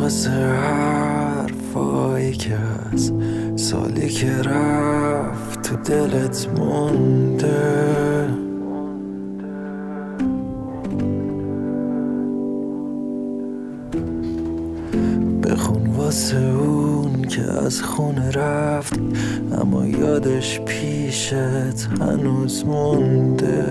واسه حرفایی که از سالی که رفت تو دلت مونده. بخون واسه اون که از خونه رفت اما یادش پیشت هنوز مونده.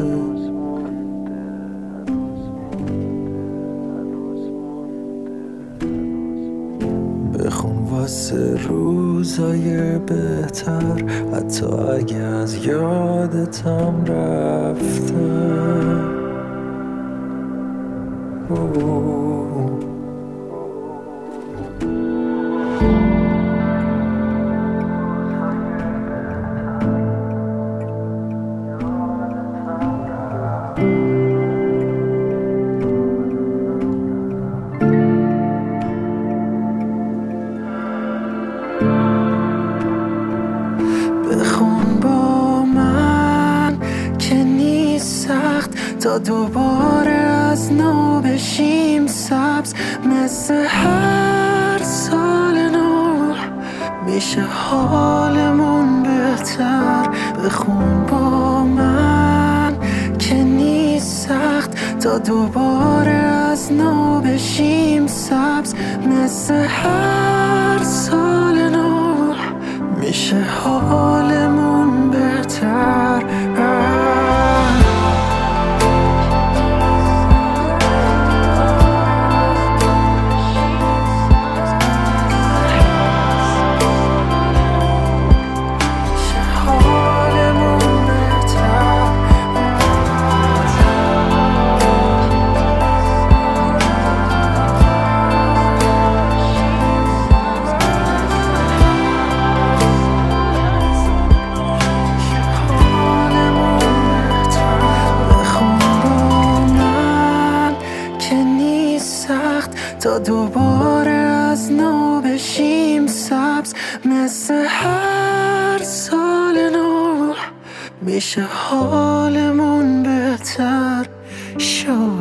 بخون واسه روزای بهتر حتی اگه از یادتم رفتم. بخون با من که نیست سخت تا دوباره از نو بشیم سبز. مثل هر سال نو میشه حالمون بهتر. بخون با من که نیست سخت تا دوباره از نو بشیم سبز. مثل هر سال نو میشه حالمون بهتر. تا دوباره از نو بشیم سبز. مثل هر سال نو میشه حالمون بهتر.